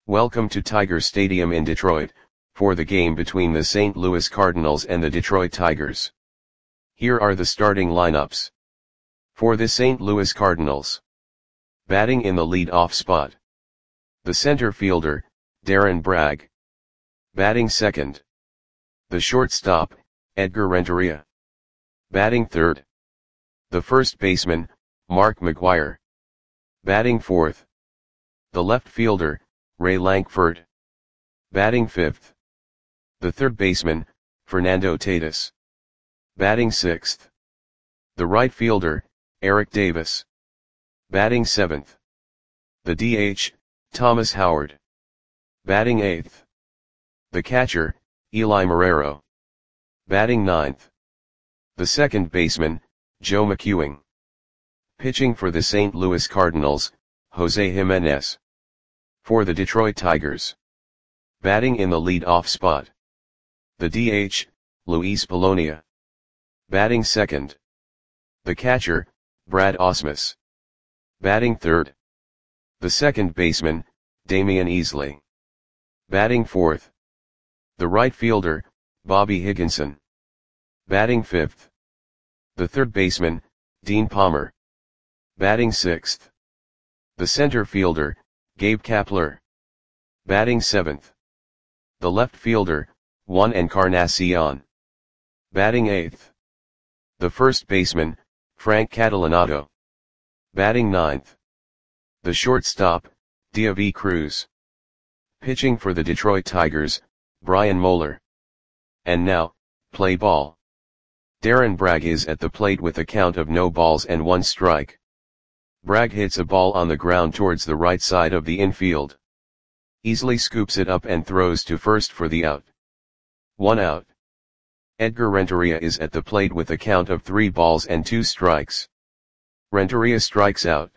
Welcome to Tiger Stadium in Detroit, for the game between the St. Louis Cardinals and the Detroit Tigers. Here are the starting lineups. For the St. Louis Cardinals. Batting in the lead-off spot. The center fielder, Darren Bragg. Batting second. The shortstop, Edgar Renteria. Batting third. The first baseman, Mark McGwire. Batting fourth. The left fielder, Ray Lankford. Batting fifth. The third baseman, Fernando Tatis. Batting sixth. The right fielder, Eric Davis. Batting seventh. The DH, Thomas Howard. Batting eighth. The catcher, Eli Marrero. Batting ninth. The second baseman, Joe McEwing. Pitching for the St. Louis Cardinals, Jose Jimenez. For the Detroit Tigers. Batting in the lead-off spot. The DH, Luis Polonia. Batting second. The catcher, Brad Ausmus. Batting third. The second baseman, Damian Easley. Batting fourth. The right fielder, Bobby Higginson. Batting fifth. The third baseman, Dean Palmer. Batting sixth. The center fielder, Gabe Kapler. Batting seventh. The left fielder, Juan Encarnacion. Batting eighth. The first baseman, Frank Catalanotto. Batting ninth. The shortstop, Diavy Cruz. Pitching for the Detroit Tigers, Brian Moeller. And now, play ball. Darren Bragg is at the plate with a count of no balls and one strike. Bragg hits a ball on the ground towards the right side of the infield. Easley scoops it up and throws to first for the out. 1 out. Edgar Renteria is at the plate with a count of 3 balls and 2 strikes. Renteria strikes out.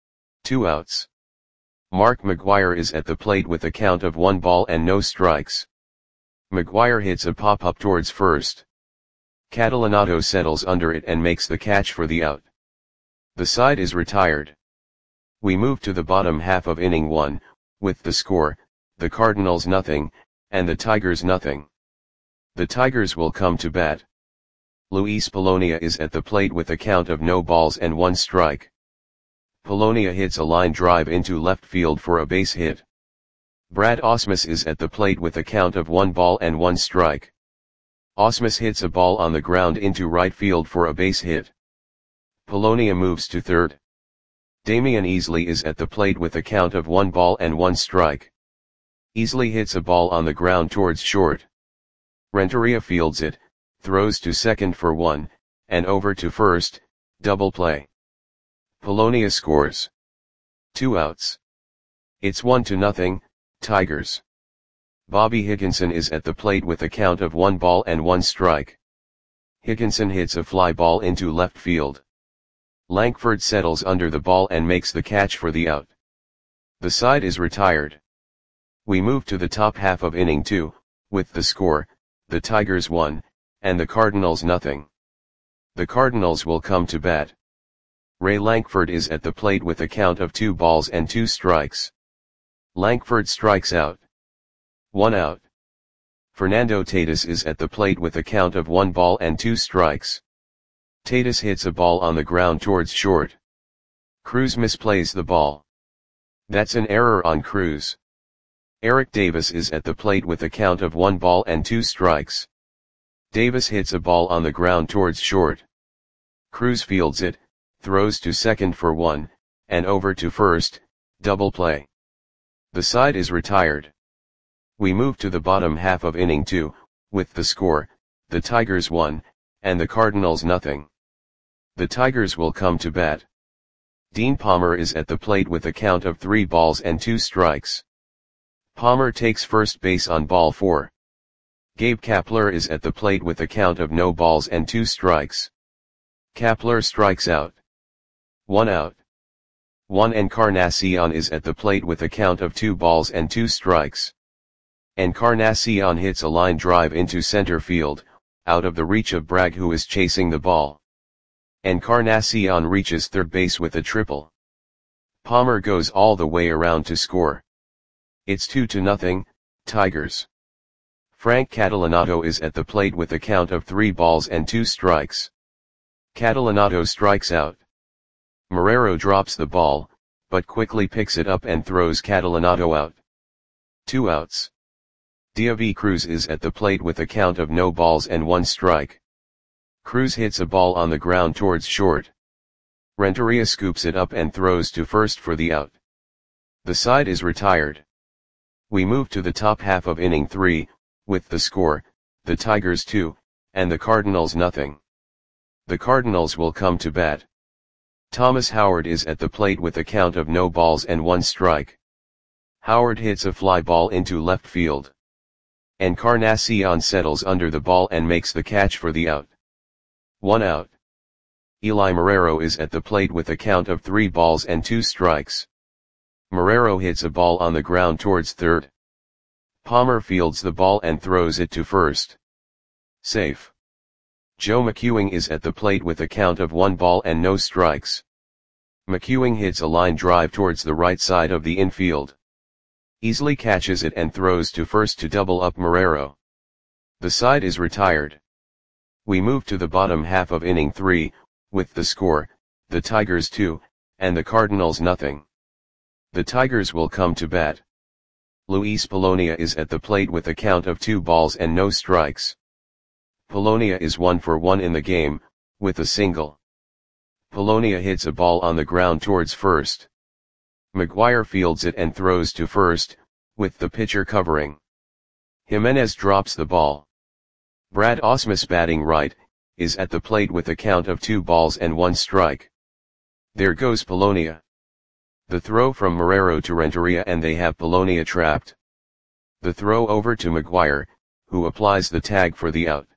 2 outs. Mark McGwire is at the plate with a count of 1 ball and no strikes. McGwire hits a pop-up towards first. Catalanotto settles under it and makes the catch for the out. The side is retired. We move to the bottom half of inning 1, with the score, the Cardinals nothing, and the Tigers nothing. The Tigers will come to bat. Luis Polonia is at the plate with a count of no balls and 1 strike. Polonia hits a line drive into left field for a base hit. Brad Ausmus is at the plate with a count of 1 ball and 1 strike. Ausmus hits a ball on the ground into right field for a base hit. Polonia moves to third. Damian Easley is at the plate with a count of 1 ball and 1 strike. Easley hits a ball on the ground towards short. Renteria fields it, throws to second for 1, and over to first, double play. Polonia scores. 2 outs. It's 1-0, Tigers. Bobby Higginson is at the plate with a count of 1 ball and 1 strike. Higginson hits a fly ball into left field. Lankford settles under the ball and makes the catch for the out. The side is retired. We move to the top half of inning 2, with the score, the Tigers 1, and the Cardinals nothing. The Cardinals will come to bat. Ray Lankford is at the plate with a count of 2 balls and 2 strikes. Lankford strikes out. 1 out. Fernando Tatis is at the plate with a count of 1 ball and 2 strikes. Tatis hits a ball on the ground towards short. Cruz misplays the ball. That's an error on Cruz. Eric Davis is at the plate with a count of 1 ball and 2 strikes. Davis hits a ball on the ground towards short. Cruz fields it, throws to second for 1, and over to first, double play. The side is retired. We move to the bottom half of inning 2, with the score, the Tigers 1, and the Cardinals nothing. The Tigers will come to bat. Dean Palmer is at the plate with a count of 3 balls and 2 strikes. Palmer takes first base on ball 4. Gabe Kapler is at the plate with a count of no balls and 2 strikes. Kapler strikes out. 1 out. Juan Encarnacion is at the plate with a count of 2 balls and 2 strikes. Encarnacion hits a line drive into center field, out of the reach of Bragg, who is chasing the ball. Encarnacion reaches third base with a triple. Palmer goes all the way around to score. It's 2-0, Tigers. Frank Catalanato is at the plate with a count of 3 balls and 2 strikes. Catalanato strikes out. Marrero drops the ball, but quickly picks it up and throws Catalanato out. 2 outs. Deivi Cruz is at the plate with a count of no balls and 1 strike. Cruz hits a ball on the ground towards short. Renteria scoops it up and throws to first for the out. The side is retired. We move to the top half of inning 3, with the score, the Tigers 2, and the Cardinals nothing. The Cardinals will come to bat. Thomas Howard is at the plate with a count of no balls and 1 strike. Howard hits a fly ball into left field. Encarnacion settles under the ball and makes the catch for the out. 1 out. Eli Marrero is at the plate with a count of 3 balls and 2 strikes. Marrero hits a ball on the ground towards third. Palmer fields the ball and throws it to first. Safe. Joe McEwing is at the plate with a count of 1 ball and no strikes. McEwing hits a line drive towards the right side of the infield. Easily catches it and throws to first to double up Marrero. The side is retired. We move to the bottom half of inning 3, with the score, the Tigers 2, and the Cardinals nothing. The Tigers will come to bat. Luis Polonia is at the plate with a count of 2 balls and no strikes. Polonia is 1 for 1 in the game, with a single. Polonia hits a ball on the ground towards first. McGuire fields it and throws to first, with the pitcher covering. Jimenez drops the ball. Brad Ausmus, batting right, is at the plate with a count of 2 balls and 1 strike. There goes Polonia. The throw from Marrero to Renteria and they have Polonia trapped. The throw over to McGuire, who applies the tag for the out.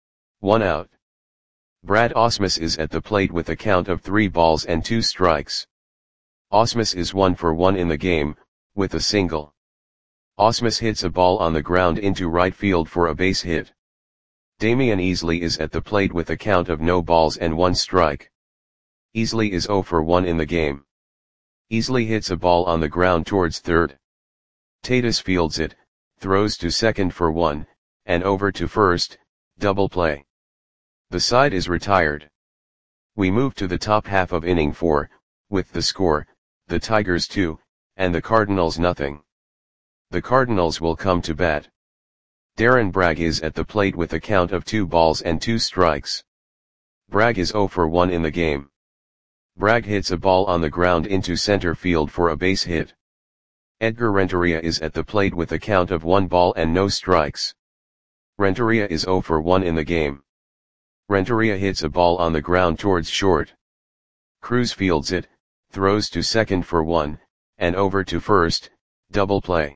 1 out. Brad Ausmus is at the plate with a count of 3 balls and 2 strikes. Ausmus is 1 for 1 in the game, with a single. Ausmus hits a ball on the ground into right field for a base hit. Damian Easley is at the plate with a count of no balls and 1 strike. Easley is 0 for 1 in the game. Easley hits a ball on the ground towards third. Tatis fields it, throws to second for 1, and over to first, double play. The side is retired. We move to the top half of inning 4, with the score, the Tigers 2, and the Cardinals nothing. The Cardinals will come to bat. Darren Bragg is at the plate with a count of 2 balls and 2 strikes. Bragg is 0 for 1 in the game. Bragg hits a ball on the ground into center field for a base hit. Edgar Renteria is at the plate with a count of 1 ball and no strikes. Renteria is 0 for 1 in the game. Renteria hits a ball on the ground towards short. Cruz fields it, throws to second for 1, and over to first, double play.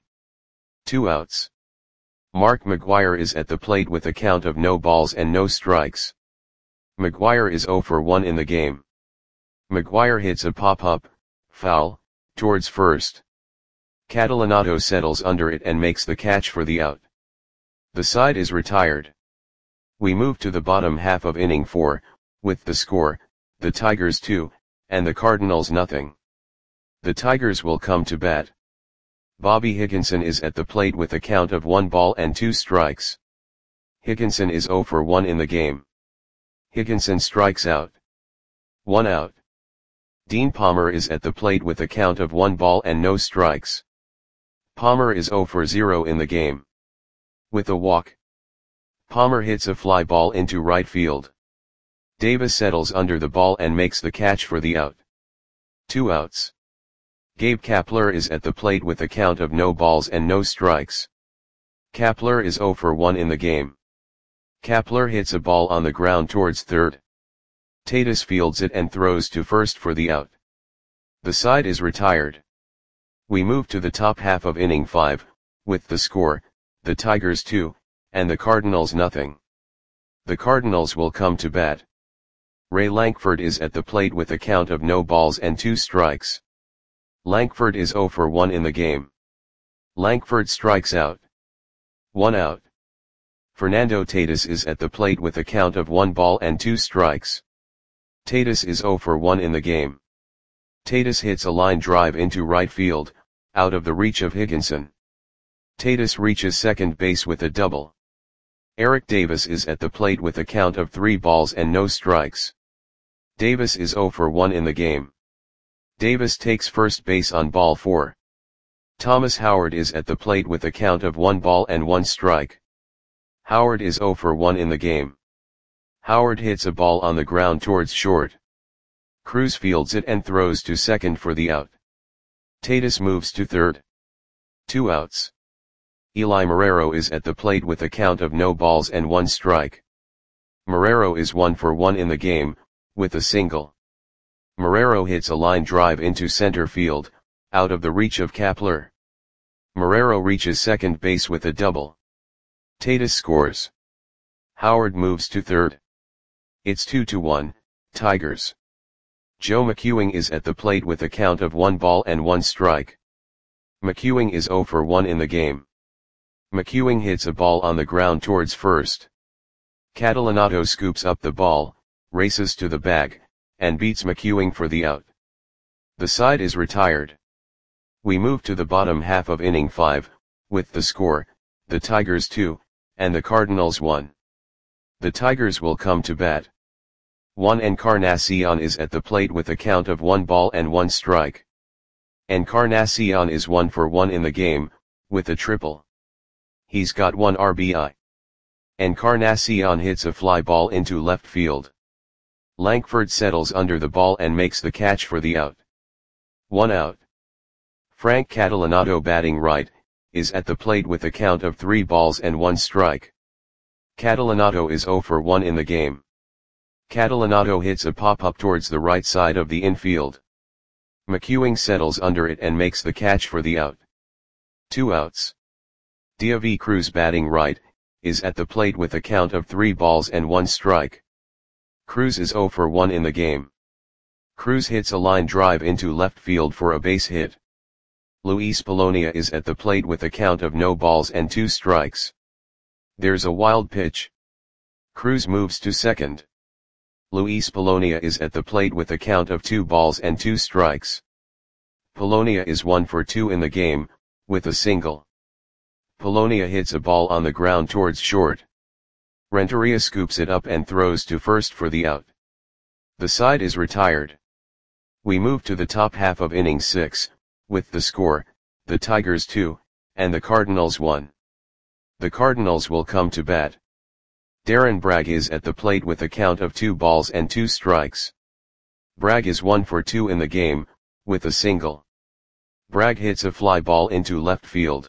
2 outs. Mark McGuire is at the plate with a count of no balls and no strikes. McGuire is 0 for 1 in the game. McGuire hits a pop-up, foul, towards first. Catalanato settles under it and makes the catch for the out. The side is retired. We move to the bottom half of inning 4, with the score, the Tigers 2, and the Cardinals nothing. The Tigers will come to bat. Bobby Higginson is at the plate with a count of 1 ball and 2 strikes. Higginson is 0 for 1 in the game. Higginson strikes out. 1 out. Dean Palmer is at the plate with a count of 1 ball and no strikes. Palmer is 0 for 0 in the game. With a walk. Palmer hits a fly ball into right field. Davis settles under the ball and makes the catch for the out. 2 outs. Gabe Kapler is at the plate with a count of no balls and no strikes. Kapler is 0 for 1 in the game. Kapler hits a ball on the ground towards third. Tatis fields it and throws to first for the out. The side is retired. We move to the top half of inning 5, with the score, the Tigers 2, and the Cardinals nothing. The Cardinals will come to bat. Ray Lankford is at the plate with a count of no balls and 2 strikes. Lankford is 0 for 1 in the game. Lankford strikes out. 1 out. Fernando Tatis is at the plate with a count of 1 ball and 2 strikes. Tatis is 0 for 1 in the game. Tatis hits a line drive into right field, out of the reach of Higginson. Tatis reaches second base with a double. Eric Davis is at the plate with a count of 3 balls and no strikes. Davis is 0 for 1 in the game. Davis takes first base on ball 4. Thomas Howard is at the plate with a count of 1 ball and 1 strike. Howard is 0 for 1 in the game. Howard hits a ball on the ground towards short. Cruz fields it and throws to second for the out. Tatis moves to third. 2 outs. Eli Marrero is at the plate with a count of no balls and 1 strike. Marrero is 1 for 1 in the game, with a single. Marrero hits a line drive into center field, out of the reach of Kapler. Marrero reaches second base with a double. Tatis scores. Howard moves to third. It's 2-1, Tigers. Joe McEwing is at the plate with a count of 1 ball and 1 strike. McEwing is 0 for 1 in the game. McEwing hits a ball on the ground towards first. Catalanato scoops up the ball, races to the bag, and beats McEwing for the out. The side is retired. We move to the bottom half of inning 5, with the score, the Tigers 2, and the Cardinals 1. The Tigers will come to bat. Juan Encarnacion is at the plate with a count of 1 ball and 1 strike. Encarnacion is 1 for 1 in the game, with a triple. He's got 1 RBI. Encarnacion hits a fly ball into left field. Lankford settles under the ball and makes the catch for the out. 1 out. Frank Catalanato, batting right, is at the plate with a count of 3 balls and 1 strike. Catalanato is 0 for 1 in the game. Catalanato hits a pop-up towards the right side of the infield. McEwing settles under it and makes the catch for the out. 2 outs. Deivi Cruz, batting right, is at the plate with a count of 3 balls and 1 strike. Cruz is 0 for 1 in the game. Cruz hits a line drive into left field for a base hit. Luis Polonia is at the plate with a count of no balls and 2 strikes. There's a wild pitch. Cruz moves to second. Luis Polonia is at the plate with a count of 2 balls and 2 strikes. Polonia is 1 for 2 in the game, with a single. Polonia hits a ball on the ground towards short. Renteria scoops it up and throws to first for the out. The side is retired. We move to the top half of inning 6, with the score, the Tigers 2, and the Cardinals 1. The Cardinals will come to bat. Darren Bragg is at the plate with a count of 2 balls and 2 strikes. Bragg is 1 for 2 in the game, with a single. Bragg hits a fly ball into left field.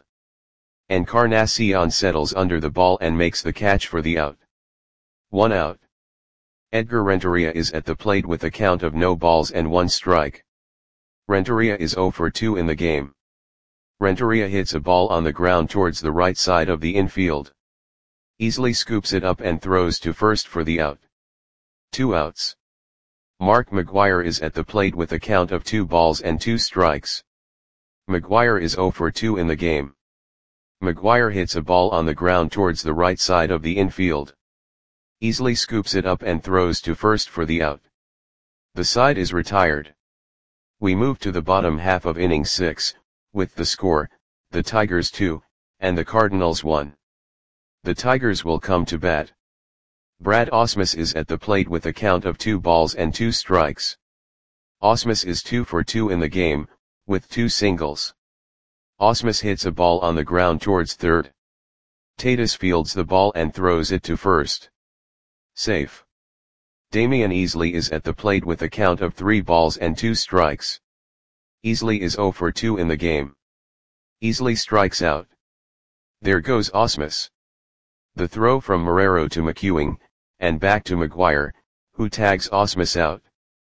Encarnacion settles under the ball and makes the catch for the out. 1 out. Edgar Renteria is at the plate with a count of no balls and 1 strike. Renteria is 0 for 2 in the game. Renteria hits a ball on the ground towards the right side of the infield. Easily scoops it up and throws to first for the out. 2 outs. Mark McGwire is at the plate with a count of 2 balls and 2 strikes. McGwire is 0 for 2 in the game. McGwire hits a ball on the ground towards the right side of the infield. Easily scoops it up and throws to first for the out. The side is retired. We move to the bottom half of inning 6, with the score, the Tigers 2, and the Cardinals 1. The Tigers will come to bat. Brad Ausmus is at the plate with a count of 2 balls and 2 strikes. Ausmus is 2 for 2 in the game, with 2 singles. Ausmus hits a ball on the ground towards third. Tatis fields the ball and throws it to first. Safe. Damian Easley is at the plate with a count of 3 balls and 2 strikes. Easley is 0 for 2 in the game. Easley strikes out. There goes Ausmus. The throw from Marrero to McEwing, and back to McGwire, who tags Ausmus out.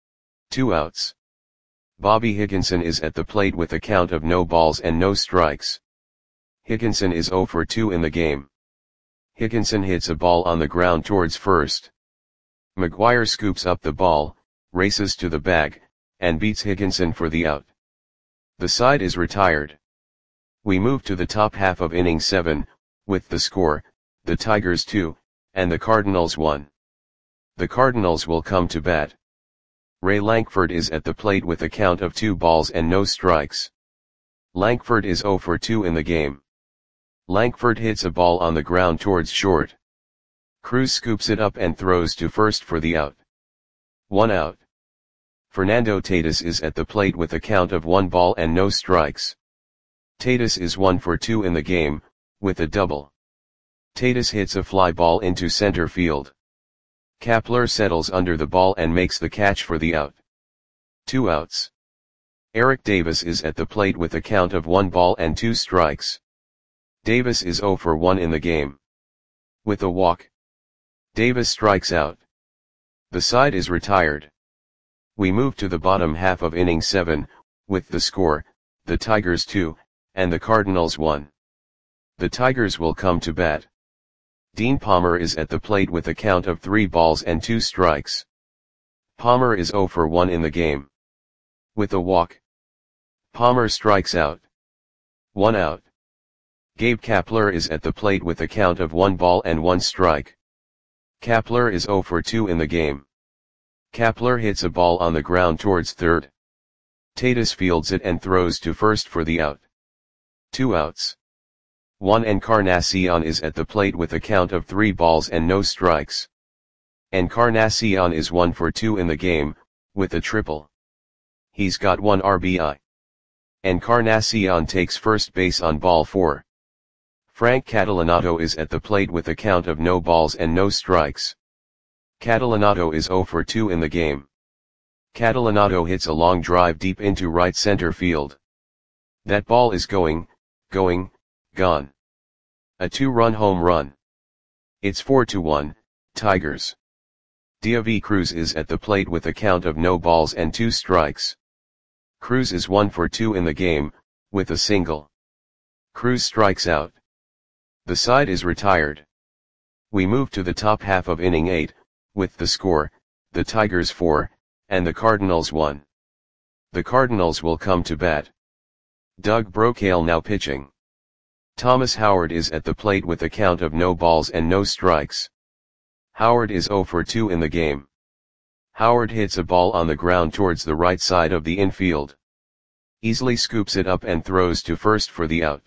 2 outs. Bobby Higginson is at the plate with a count of no balls and no strikes. Higginson is 0 for 2 in the game. Higginson hits a ball on the ground towards first. McGwire scoops up the ball, races to the bag, and beats Higginson for the out. The side is retired. We move to the top half of inning 7, with the score, the Tigers 2, and the Cardinals 1. The Cardinals will come to bat. Ray Lankford is at the plate with a count of 2 balls and no strikes. Lankford is 0 for 2 in the game. Langford hits a ball on the ground towards short. Cruz scoops it up and throws to first for the out. 1 out. Fernando Tatis is at the plate with a count of 1 ball and no strikes. Tatis is 1 for 2 in the game, with a double. Tatis hits a fly ball into center field. Kapler settles under the ball and makes the catch for the out. 2 outs. Eric Davis is at the plate with a count of 1 ball and 2 strikes. Davis is 0 for 1 in the game. With a walk, Davis strikes out. The side is retired. We move to the bottom half of inning 7, with the score, the Tigers 2, and the Cardinals 1. The Tigers will come to bat. Dean Palmer is at the plate with a count of 3 balls and 2 strikes. Palmer is 0 for 1 in the game. With a walk, Palmer strikes out. 1 out. Gabe Kapler is at the plate with a count of 1 ball and 1 strike. Kapler is 0 for 2 in the game. Kapler hits a ball on the ground towards third. Tatis fields it and throws to first for the out. 2 outs. Juan Encarnacion is at the plate with a count of 3 balls and no strikes. Encarnacion is 1 for 2 in the game, with a triple. He's got 1 RBI. Encarnacion takes first base on ball 4. Frank Catalanotto is at the plate with a count of no balls and no strikes. Catalanotto is 0 for 2 in the game. Catalanotto hits a long drive deep into right center field. That ball is gone. A 2-run home run. It's 4-1, Tigers. David Cruz is at the plate with a count of no balls and 2 strikes. Cruz is 1 for 2 in the game, with a single. Cruz strikes out. The side is retired. We move to the top half of inning 8, with the score, the Tigers 4, and the Cardinals 1. The Cardinals will come to bat. Doug Brocail now pitching. Thomas Howard is at the plate with a count of no balls and no strikes. Howard is 0 for 2 in the game. Howard hits a ball on the ground towards the right side of the infield. Easily scoops it up and throws to first for the out.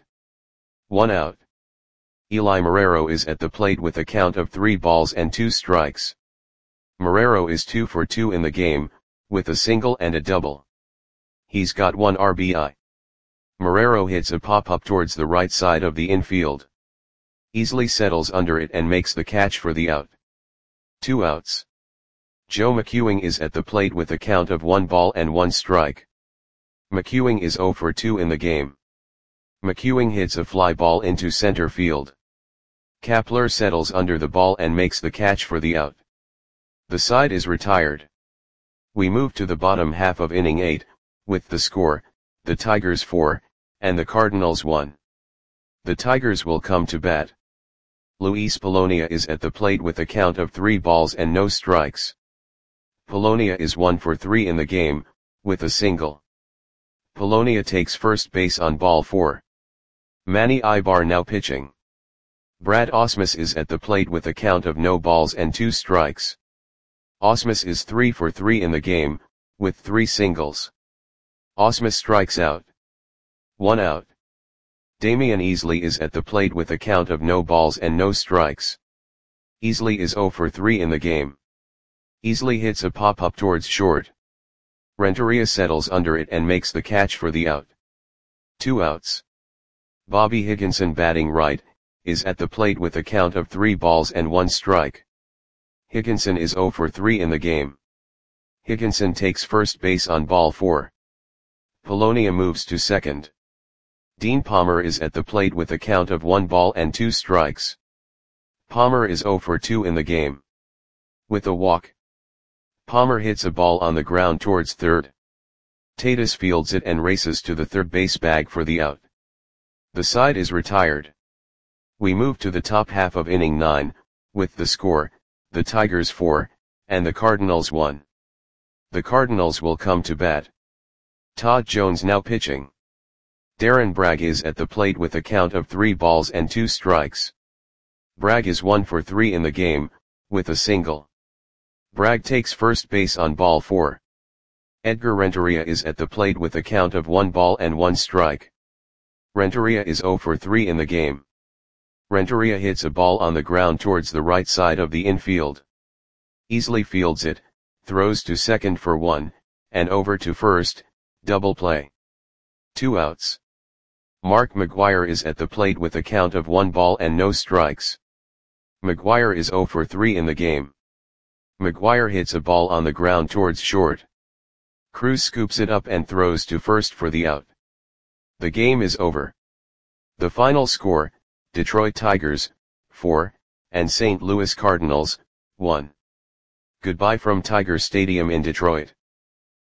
1 out. Eli Marrero is at the plate with a count of 3 balls and 2 strikes. Marrero is 2 for 2 in the game, with a single and a double. He's got 1 RBI. Marrero hits a pop-up towards the right side of the infield. Easily settles under it and makes the catch for the out. 2 outs. Joe McEwing is at the plate with a count of 1 ball and 1 strike. McEwing is 0 for 2 in the game. McEwing hits a fly ball into center field. Kapler settles under the ball and makes the catch for the out. The side is retired. We move to the bottom half of inning 8, with the score, the Tigers 4, and the Cardinals 1. The Tigers will come to bat. Luis Polonia is at the plate with a count of 3 balls and no strikes. Polonia is 1 for 3 in the game, with a single. Polonia takes first base on ball 4. Manny Ibar now pitching. Brad Ausmus is at the plate with a count of no balls and 2 strikes. Ausmus is 3 for 3 in the game, with 3 singles. Ausmus strikes out. 1 out. Damian Easley is at the plate with a count of no balls and no strikes. Easley is 0 for 3 in the game. Easley hits a pop-up towards short. Renteria settles under it and makes the catch for the out. 2 outs. Bobby Higginson batting right, is at the plate with a count of 3 balls and 1 strike. Higginson is 0 for 3 in the game. Higginson takes first base on ball 4. Polonia moves to second. Dean Palmer is at the plate with a count of 1 ball and 2 strikes. Palmer is 0 for 2 in the game. With a walk, Palmer hits a ball on the ground towards third. Tatis fields it and races to the third base bag for the out. The side is retired. We move to the top half of inning 9, with the score, the Tigers 4, and the Cardinals 1. The Cardinals will come to bat. Todd Jones now pitching. Darren Bragg is at the plate with a count of 3 balls and 2 strikes. Bragg is 1 for 3 in the game, with a single. Bragg takes first base on ball 4. Edgar Renteria is at the plate with a count of 1 ball and 1 strike. Renteria is 0 for 3 in the game. Renteria hits a ball on the ground towards the right side of the infield. Easily fields it, throws to second for 1, and over to first, double play. 2 outs. Mark McGwire is at the plate with a count of 1 ball and no strikes. McGwire is 0 for 3 in the game. McGwire hits a ball on the ground towards short. Cruz scoops it up and throws to first for the out. The game is over. The final score, Detroit Tigers, 4, and St. Louis Cardinals, 1. Goodbye from Tiger Stadium in Detroit.